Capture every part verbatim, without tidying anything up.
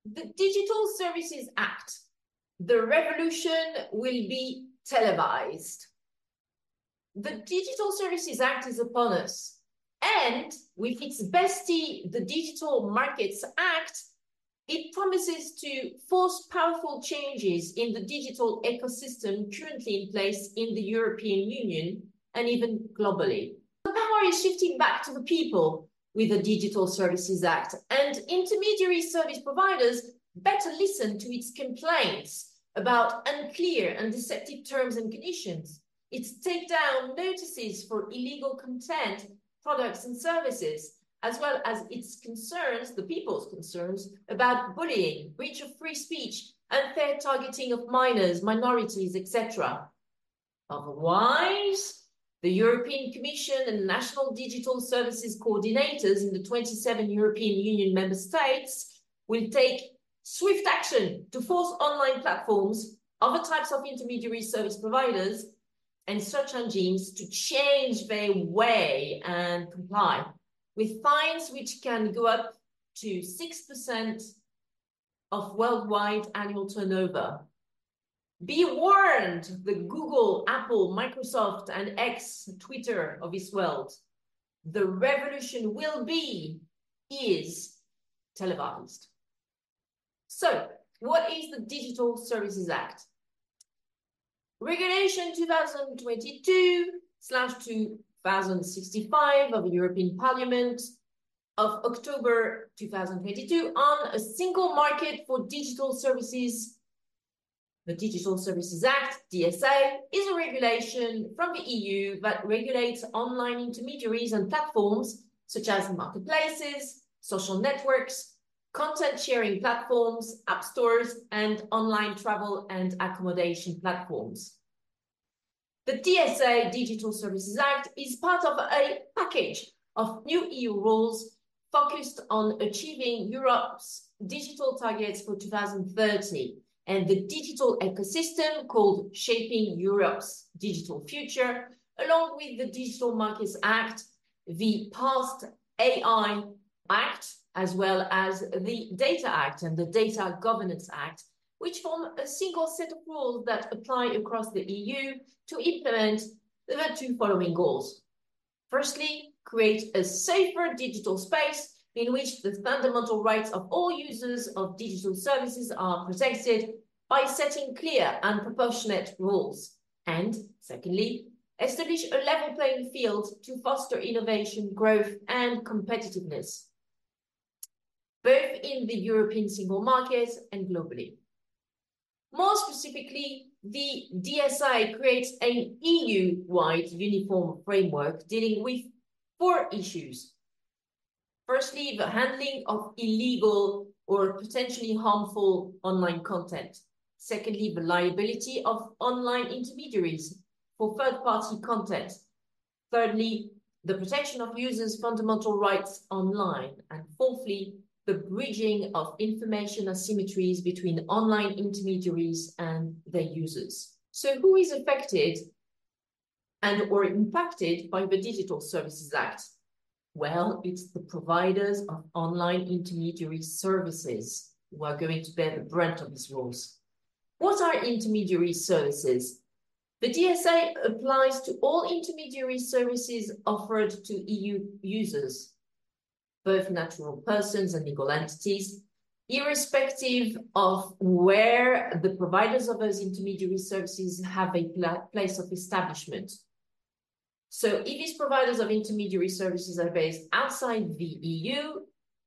The Digital Services Act. The revolution will be televised. The Digital Services Act is upon us. And with its bestie, the Digital Markets Act, it promises to force powerful changes in the digital ecosystem currently in place in the European Union and even globally. The power is shifting back to the people with the Digital Services Act, and intermediary service providers better listen to its complaints about unclear and deceptive terms and conditions, its takedown notices for illegal content, products and services, as well as its concerns, the people's concerns, about bullying, breach of free speech, unfair targeting of minors, minorities, et cetera. Otherwise, the European Commission and national digital services coordinators in the twenty-seven European Union member states will take swift action to force online platforms, other types of intermediary service providers, and search engines to change their way and comply, with fines which can go up to six percent of worldwide annual turnover. Be warned, the Google, Apple, Microsoft, and X, Twitter of this world. The revolution will be, is televised. So, what is the Digital Services Act? Regulation two thousand twenty-two slash two thousand sixty-five of the European Parliament of October two thousand twenty-two on a single market for digital services. The Digital Services Act, D S A, is a regulation from the E U that regulates online intermediaries and platforms such as marketplaces, social networks, content sharing platforms, app stores, and online travel and accommodation platforms. The D S A, Digital Services Act, is part of a package of new E U rules focused on achieving Europe's digital targets for two thousand thirty. And the digital ecosystem called Shaping Europe's Digital Future, along with the Digital Markets Act, the past A I Act, as well as the Data Act and the Data Governance Act, which form a single set of rules that apply across the E U to implement the two following goals. Firstly, create a safer digital space in which the fundamental rights of all users of digital services are protected by setting clear and proportionate rules. And secondly, establish a level playing field to foster innovation, growth, and competitiveness, both in the European single market and globally. More specifically, the D S A creates an E U-wide uniform framework dealing with four issues. Firstly, the handling of illegal or potentially harmful online content. Secondly, the liability of online intermediaries for third-party content. Thirdly, the protection of users' fundamental rights online. And fourthly, the bridging of information asymmetries between online intermediaries and their users. So who is affected and or impacted by the Digital Services Act? Well, it's the providers of online intermediary services who are going to bear the brunt of these rules. What are intermediary services? The D S A applies to all intermediary services offered to E U users, both natural persons and legal entities, irrespective of where the providers of those intermediary services have a place of establishment. So if these providers of intermediary services are based outside the E U,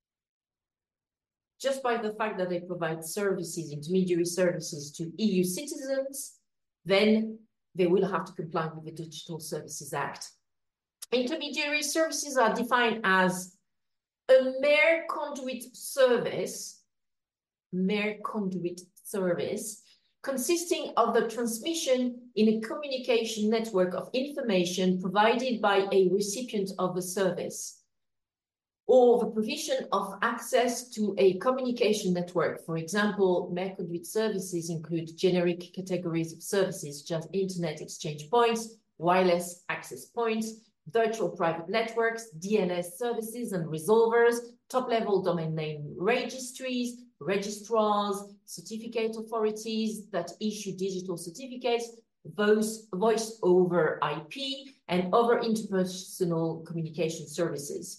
just by the fact that they provide services, intermediary services to E U citizens, then they will have to comply with the Digital Services Act. Intermediary services are defined as a mere conduit service, mere conduit service, consisting of the transmission in a communication network of information provided by a recipient of the service, or the provision of access to a communication network. For example, mere conduit services include generic categories of services, such as internet exchange points, wireless access points, virtual private networks, D N S services and resolvers, top-level domain name registries, registrars, certificate authorities that issue digital certificates, voice, voice over I P, and other interpersonal communication services.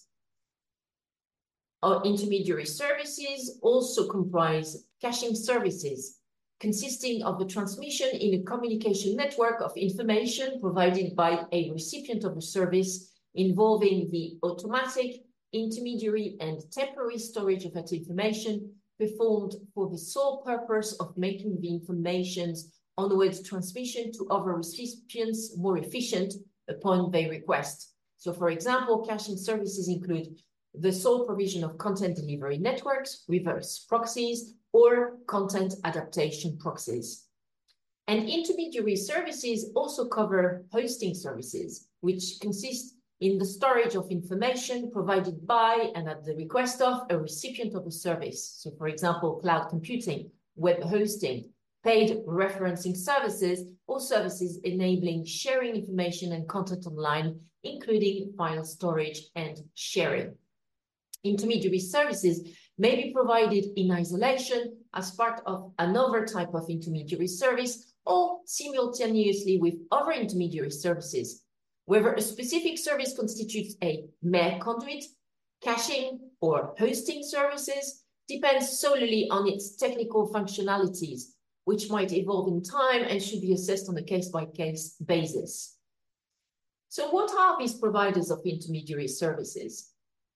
Our intermediary services also comprise caching services, consisting of the transmission in a communication network of information provided by a recipient of a service involving the automatic, intermediary, and temporary storage of that information performed for the sole purpose of making the information's onward transmission to other recipients more efficient upon their request. So, for example, caching services include the sole provision of content delivery networks, reverse proxies, or content adaptation proxies. And intermediary services also cover hosting services, which consist in the storage of information provided by and at the request of a recipient of a service. So, for example, cloud computing, web hosting, paid referencing services, or services enabling sharing information and content online, including file storage and sharing. Intermediary services may be provided in isolation as part of another type of intermediary service or simultaneously with other intermediary services. Whether a specific service constitutes a mere conduit, caching, or hosting services depends solely on its technical functionalities, which might evolve in time and should be assessed on a case-by-case basis. So what are these providers of intermediary services?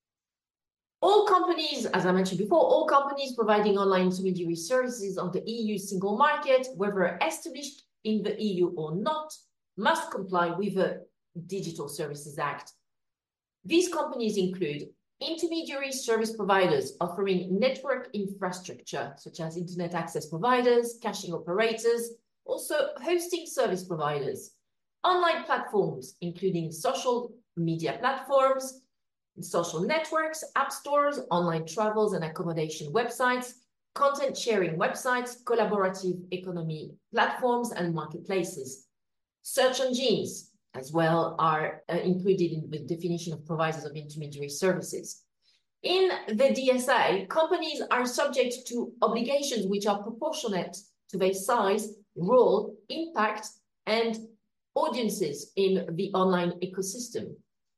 All companies, as I mentioned before, all companies providing online intermediary services on the E U single market, whether established in the E U or not, must comply with the Digital Services Act. These companies include intermediary service providers offering network infrastructure, such as internet access providers, caching operators, also hosting service providers, online platforms, including social media platforms, social networks, app stores, online travels and accommodation websites, content sharing websites, collaborative economy platforms, and marketplaces. Search engines as well are uh, included in the definition of providers of intermediary services. In the D S A, companies are subject to obligations which are proportionate to their size, role, impact, and audiences in the online ecosystem.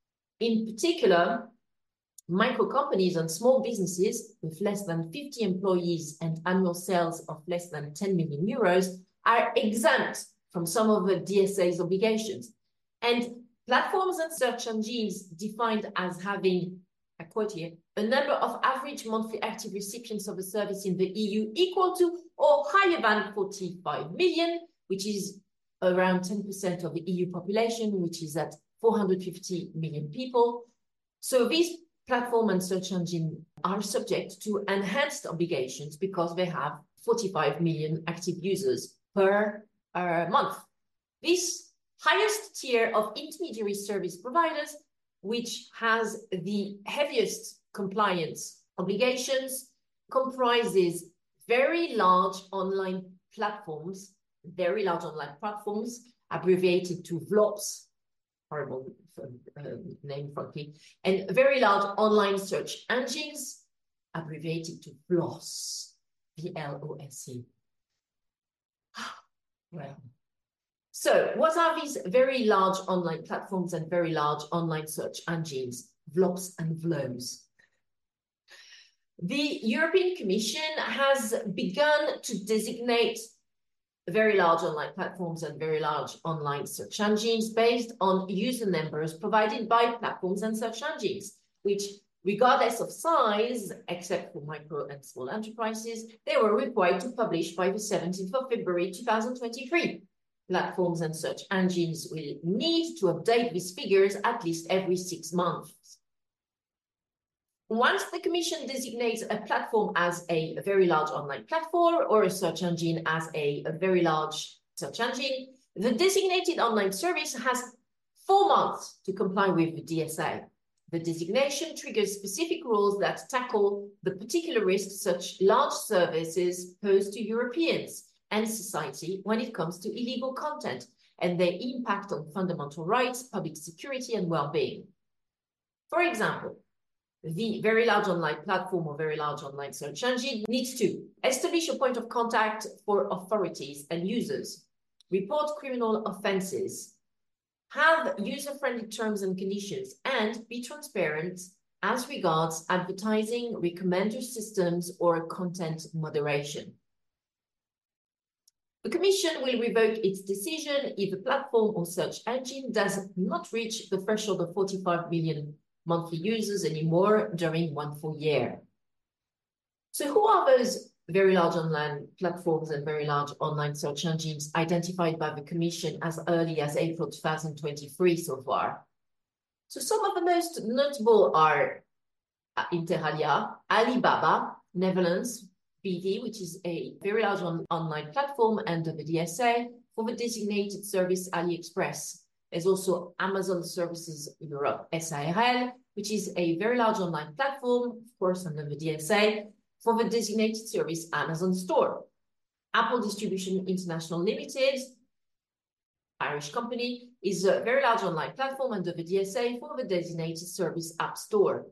In particular, micro companies and small businesses with less than fifty employees and annual sales of less than ten million euros are exempt from some of the D S A's obligations. And platforms and search engines defined as having, I quote here, a number of average monthly active recipients of a service in the E U equal to or higher than forty-five million, which is around ten percent of the E U population, which is at four hundred fifty million people. So these platform and search engine are subject to enhanced obligations because they have forty-five million active users per uh, month. This highest tier of intermediary service providers, which has the heaviest compliance obligations, comprises very large online platforms, very large online platforms, abbreviated to V L O Ps, horrible uh, name, frankly, and very large online search engines, abbreviated to V L O S, V L O S E. Well, so what are these very large online platforms and very large online search engines, V L O Ps and V L O S? The European Commission has begun to designate very large online platforms and very large online search engines based on user numbers provided by platforms and search engines, which, regardless of size, except for micro and small enterprises, they were required to publish by the seventeenth of February two thousand twenty-three. Platforms and search engines will need to update these figures at least every six months. Once the Commission designates a platform as a, a very large online platform or a search engine as a, a very large search engine, the designated online service has four months to comply with the D S A. The designation triggers specific rules that tackle the particular risks such large services pose to Europeans and society when it comes to illegal content, and their impact on fundamental rights, public security, and well-being. For example, the very large online platform or very large online search engine needs to establish a point of contact for authorities and users, report criminal offenses, have user-friendly terms and conditions, and be transparent as regards advertising, recommender systems, or content moderation. The Commission will revoke its decision if the platform or search engine does not reach the threshold of forty-five million monthly users anymore during one full year. So who are those very large online platforms and very large online search engines identified by the Commission as early as April two thousand twenty-three so far? So some of the most notable are Inter Alia, Alibaba, Netherlands, B D, which is a very large on online platform under the D S A for the designated service AliExpress. There's also Amazon Services Europe, S A R L, which is a very large online platform, of course, under the D S A, for the designated service Amazon Store. Apple Distribution International Limited, Irish company, is a very large online platform under the D S A for the designated service App Store.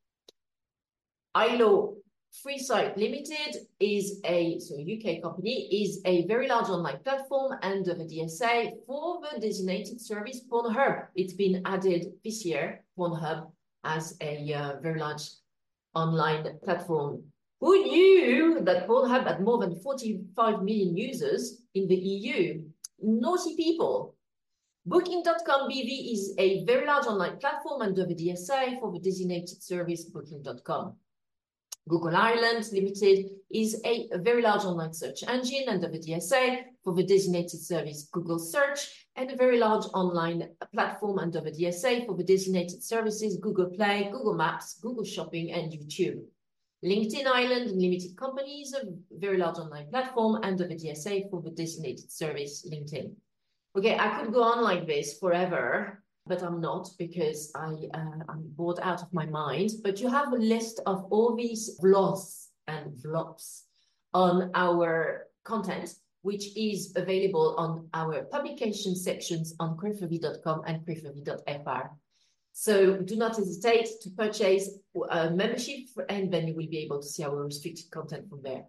I L O Freesite Limited is a, so U K company, is a very large online platform under the D S A for the designated service Pornhub. It's been added this year, Pornhub, as a uh, very large online platform. Who knew that Pornhub had more than forty-five million users in the E U? Naughty people. Booking dot com B V is a very large online platform under the D S A for the designated service Booking dot com. Google Ireland Limited is a, a very large online search engine under the D S A for the designated service Google Search, and a very large online platform under the D S A for the designated services Google Play, Google Maps, Google Shopping, and YouTube. LinkedIn Ireland Limited Company is a very large online platform under the D S A for the designated service LinkedIn. Okay, I could go on like this forever, but I'm not, because I, uh, I'm bored out of my mind. But you have a list of all these vlogs and vlogs on our content, which is available on our publication sections on crefavie dot com and crefavie dot f r. So do not hesitate to purchase a membership, and then you will be able to see our restricted content from there.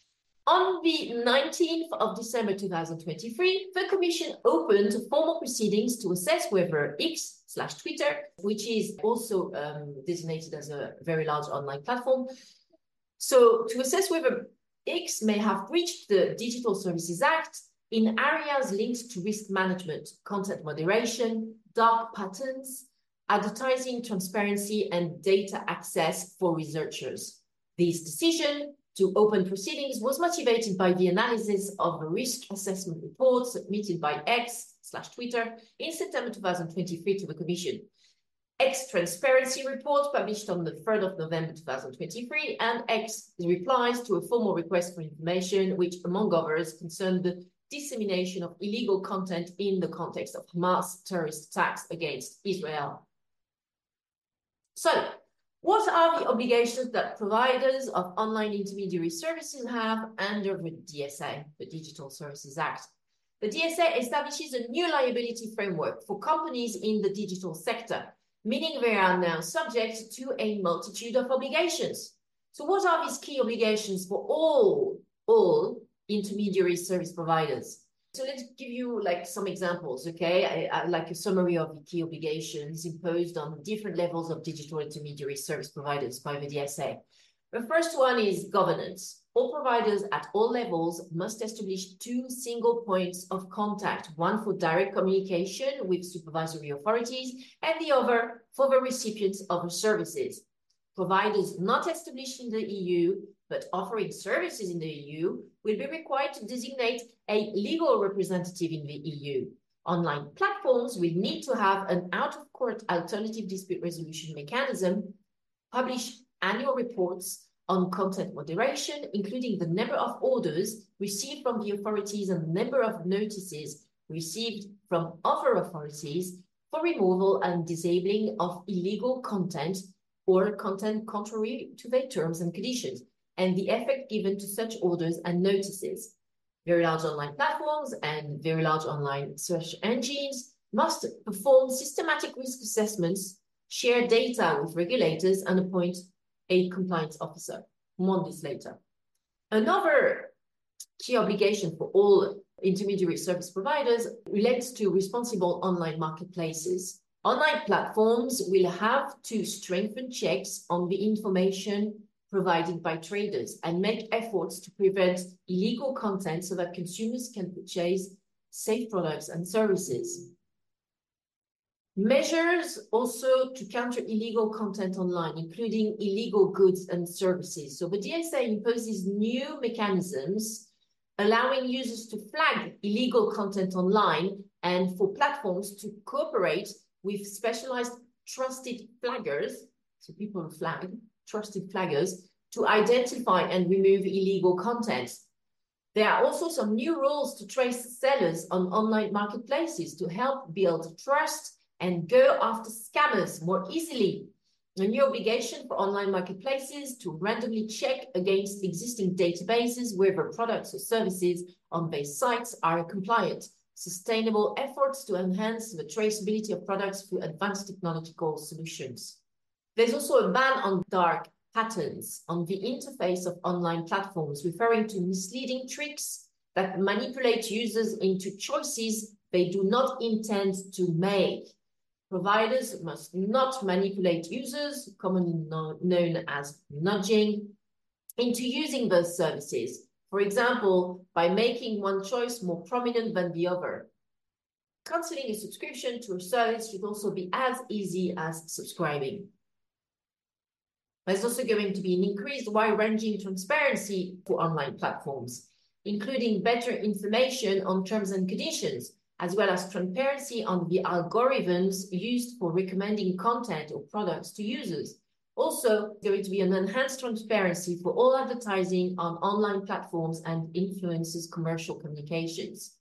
On the nineteenth of December two thousand twenty-three, the Commission opened formal proceedings to assess whether X slash Twitter, which is also um, designated as a very large online platform, so to assess whether X may have breached the Digital Services Act in areas linked to risk management, content moderation, dark patterns, advertising transparency, and data access for researchers. This decision to open proceedings was motivated by the analysis of the risk assessment report submitted by X slash Twitter in September two thousand twenty-three to the Commission. X Transparency Report published on the third of November two thousand twenty-three, and X replies to a formal request for information, which, among others, concerned the dissemination of illegal content in the context of Hamas terrorist attacks against Israel. So, what are the obligations that providers of online intermediary services have under the D S A, the Digital Services Act? The D S A establishes a new liability framework for companies in the digital sector, meaning they are now subject to a multitude of obligations. So what are these key obligations for all, all intermediary service providers? So let's give you like some examples, okay? I, I like a summary of the key obligations imposed on different levels of digital intermediary service providers by the D S A. The first one is governance. All providers at all levels must establish two single points of contact, one for direct communication with supervisory authorities and the other for the recipients of the services. Providers not established in the E U but offering services in the E U will be required to designate a legal representative in the E U. Online platforms will need to have an out-of-court alternative dispute resolution mechanism, publish annual reports on content moderation, including the number of orders received from the authorities and the number of notices received from other authorities for removal and disabling of illegal content or content contrary to their terms and conditions, and the effect given to such orders and notices. Very large online platforms and very large online search engines must perform systematic risk assessments, share data with regulators, and appoint a compliance officer. More on this later. Another key obligation for all intermediary service providers relates to responsible online marketplaces. Online platforms will have to strengthen checks on the information provided by traders and make efforts to prevent illegal content so that consumers can purchase safe products and services. Measures also to counter illegal content online, including illegal goods and services. So the D S A imposes new mechanisms allowing users to flag illegal content online and for platforms to cooperate with specialized trusted flaggers, so people flag, trusted flaggers, to identify and remove illegal content. There are also some new rules to trace sellers on online marketplaces to help build trust and go after scammers more easily. A new obligation for online marketplaces to randomly check against existing databases whether products or services on these sites are compliant. Sustainable efforts to enhance the traceability of products through advanced technological solutions. There's also a ban on dark patterns on the interface of online platforms, referring to misleading tricks that manipulate users into choices they do not intend to make. Providers must not manipulate users, commonly known as nudging, into using those services. For example, by making one choice more prominent than the other. Cancelling a subscription to a service should also be as easy as subscribing. There's also going to be an increased wide-ranging transparency for online platforms, including better information on terms and conditions, as well as transparency on the algorithms used for recommending content or products to users. Also, there is going to be an enhanced transparency for all advertising on online platforms and influencers' commercial communications.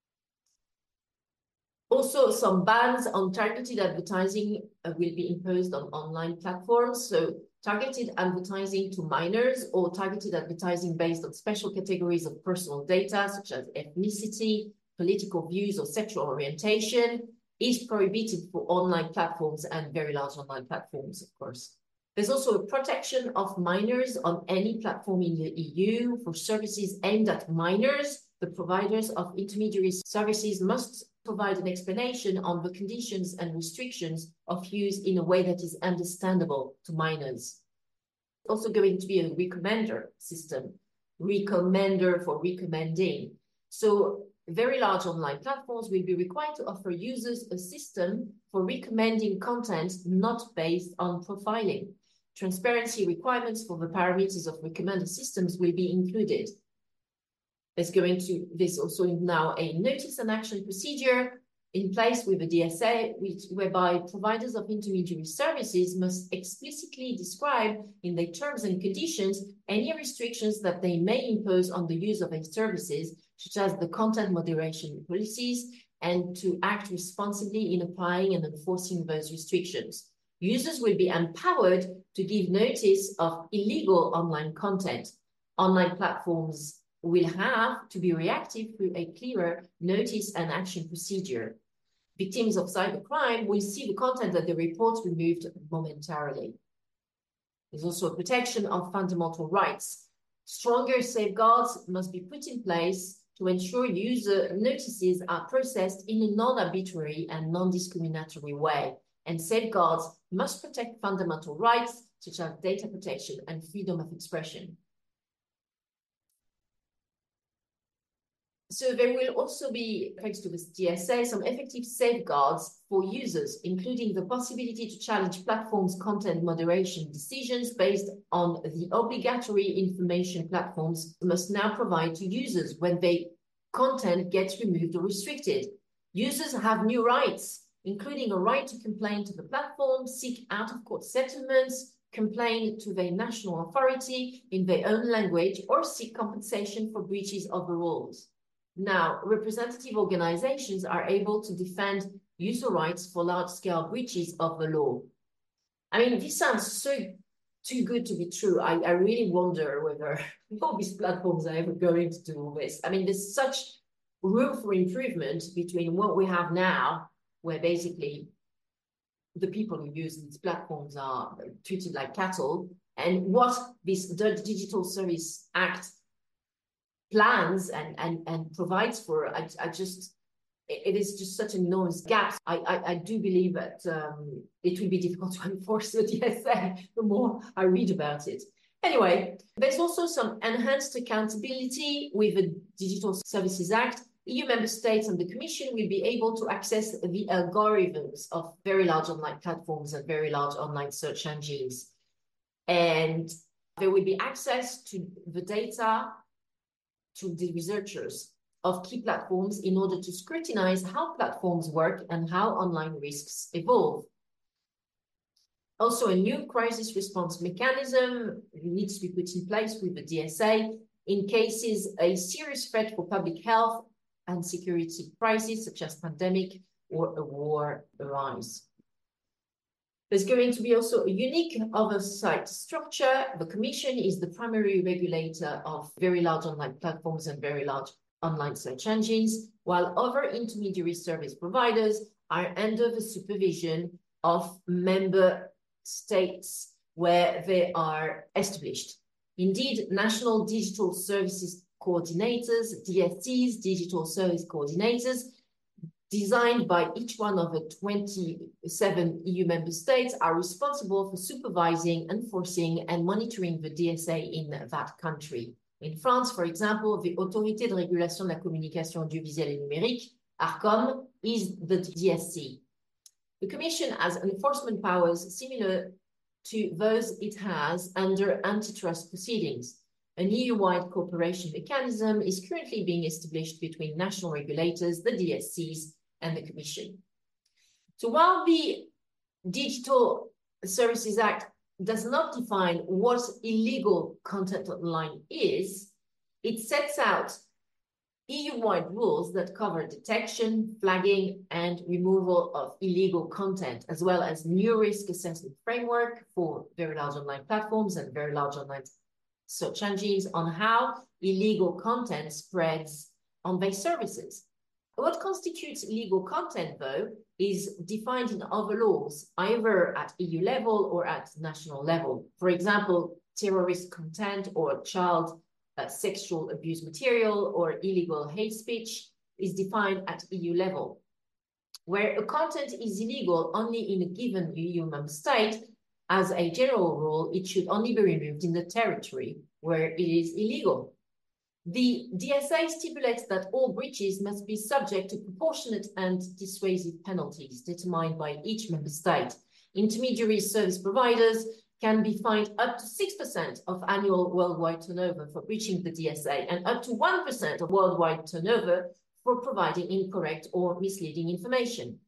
Also, some bans on targeted advertising uh, will be imposed on online platforms. So, targeted advertising to minors or targeted advertising based on special categories of personal data, such as ethnicity, political views, or sexual orientation, is prohibited for online platforms and very large online platforms, of course. There's also a protection of minors on any platform in the E U. For services aimed at minors, the providers of intermediary services must provide an explanation on the conditions and restrictions of use in a way that is understandable to minors. Also going to be a recommender system, recommender for recommending. So very large online platforms will be required to offer users a system for recommending content not based on profiling. Transparency requirements for the parameters of recommender systems will be included. There's going to, there's also now a notice and action procedure in place with the D S A, which, whereby providers of intermediary services must explicitly describe in their terms and conditions any restrictions that they may impose on the use of their services, such as the content moderation policies, and to act responsibly in applying and enforcing those restrictions. Users will be empowered to give notice of illegal online content. Online platforms will have to be reactive through a clearer notice and action procedure. Victims of cybercrime will see the content that they report removed momentarily. There's also a protection of fundamental rights. Stronger safeguards must be put in place to ensure user notices are processed in a non-arbitrary and non-discriminatory way. And safeguards must protect fundamental rights, such as data protection and freedom of expression. So there will also be, thanks to this D S A, some effective safeguards for users, including the possibility to challenge platforms' content moderation decisions based on the obligatory information platforms must now provide to users when their content gets removed or restricted. Users have new rights, including a right to complain to the platform, seek out-of-court settlements, complain to their national authority in their own language, or seek compensation for breaches of the rules. Now, representative organizations are able to defend user rights for large-scale breaches of the law. I mean, this sounds so, too good to be true. I, I really wonder whether all these platforms are ever going to do all this. I mean, there's such room for improvement between what we have now, where basically the people who use these platforms are treated like cattle, and what this Digital Service Act plans and, and, and provides for. I, I just, it is just such an enormous gap. I, I, I do believe that um, it will be difficult to enforce the D S A the more I read about it. Anyway, there's also some enhanced accountability with the Digital Services Act. E U member states and the Commission will be able to access the algorithms of very large online platforms and very large online search engines. And there will be access to the data to the researchers of key platforms in order to scrutinize how platforms work and how online risks evolve. Also, a new crisis response mechanism needs to be put in place with the D S A in cases a serious threat for public health and security crisis, such as pandemic or a war, arise. There's going to be also a unique oversight structure. The Commission is the primary regulator of very large online platforms and very large online search engines, while other intermediary service providers are under the supervision of member states where they are established. Indeed, national digital services coordinators, D S Cs, digital service coordinators, designed by each one of the twenty-seven E U member states, are responsible for supervising, enforcing, and monitoring the D S A in that country. In France, for example, the Autorité de Régulation de la Communication Audiovisuelle et Numérique, ARCOM, is the D S C. The Commission has enforcement powers similar to those it has under antitrust proceedings. An E U-wide cooperation mechanism is currently being established between national regulators, the D S Cs, and the Commission. So while the Digital Services Act does not define what illegal content online is, it sets out E U-wide rules that cover detection, flagging, and removal of illegal content, as well as new risk assessment framework for very large online platforms and very large online search engines on how illegal content spreads on their services. What constitutes illegal content, though, is defined in other laws, either at E U level or at national level. For example, terrorist content or child uh, sexual abuse material or illegal hate speech is defined at E U level. Where a content is illegal only in a given E U member state, as a general rule, it should only be removed in the territory where it is illegal. The D S A stipulates that all breaches must be subject to proportionate and dissuasive penalties determined by each member state. Intermediary service providers can be fined up to six percent of annual worldwide turnover for breaching the D S A and up to one percent of worldwide turnover for providing incorrect or misleading information.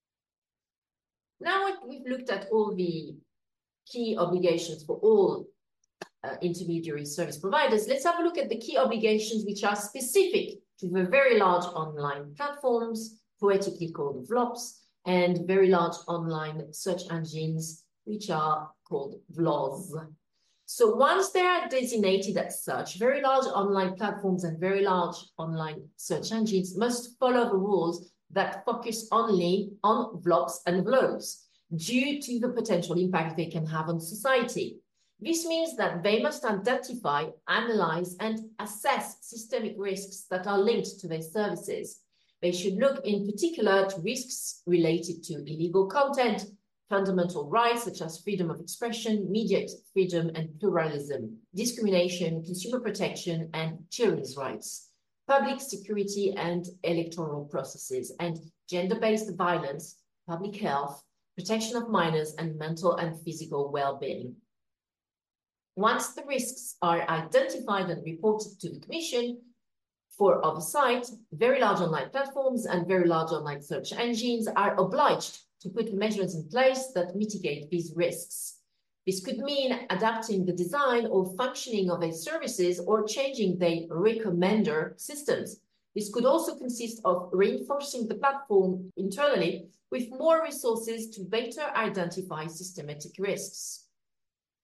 Now we've looked at all the key obligations for all uh, intermediary service providers. Let's have a look at the key obligations which are specific to the very large online platforms, poetically called V L O Ps, and very large online search engines, which are called V L O S. So once they are designated as such, very large online platforms and very large online search engines must follow the rules that focus only on V L O Ps and V L O S, due to the potential impact they can have on society. This means that they must identify, analyze, and assess systemic risks that are linked to their services. They should look in particular to risks related to illegal content, fundamental rights such as freedom of expression, media freedom and pluralism, discrimination, consumer protection, and children's rights, public security and electoral processes, and gender-based violence, public health, protection of minors, and mental and physical well-being. Once the risks are identified and reported to the Commission for oversight, very large online platforms and very large online search engines are obliged to put measures in place that mitigate these risks. This could mean adapting the design or functioning of their services or changing their recommender systems. This could also consist of reinforcing the platform internally with more resources to better identify systematic risks.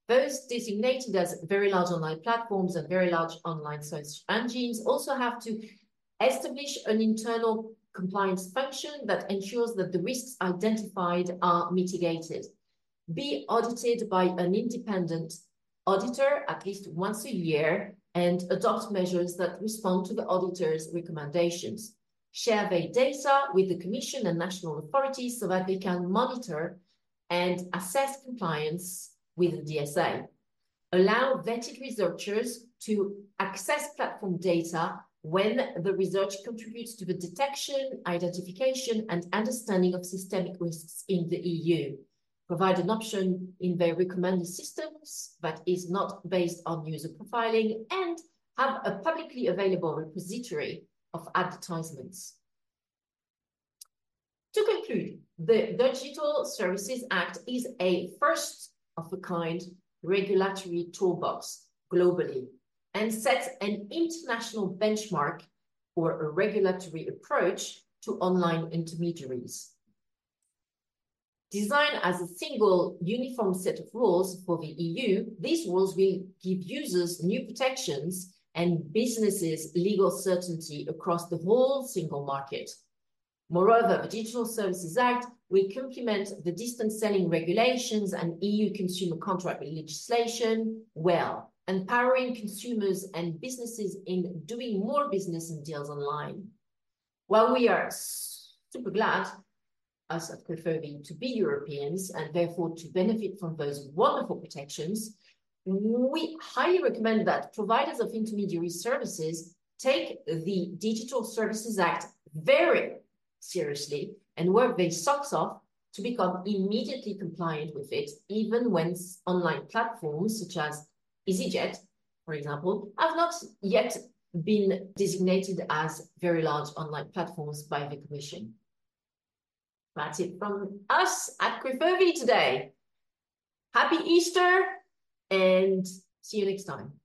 Those designated as very large online platforms and very large online search engines also have to establish an internal compliance function that ensures that the risks identified are mitigated, be audited by an independent auditor at least once a year, and adopt measures that respond to the auditor's recommendations. Share their data with the Commission and national authorities so that they can monitor and assess compliance with the D S A. Allow vetted researchers to access platform data when the research contributes to the detection, identification, and understanding of systemic risks in the E U. Provide an option in their recommended systems that is not based on user profiling, and have a publicly available repository of advertisements. To conclude, the Digital Services Act is a first-of-a-kind regulatory toolbox globally and sets an international benchmark for a regulatory approach to online intermediaries. Designed as a single uniform set of rules for the E U, these rules will give users new protections and businesses legal certainty across the whole single market. Moreover, the Digital Services Act will complement the distance selling regulations and E U consumer contract legislation well, empowering consumers and businesses in doing more business and deals online. While we are super glad, us at Crefurvi, to be Europeans and therefore to benefit from those wonderful protections, we highly recommend that providers of intermediary services take the Digital Services Act very seriously and work their socks off to become immediately compliant with it, even when online platforms such as EasyJet, for example, have not yet been designated as very large online platforms by the Commission. That's it from us at Crefurvi today. Happy Easter and see you next time.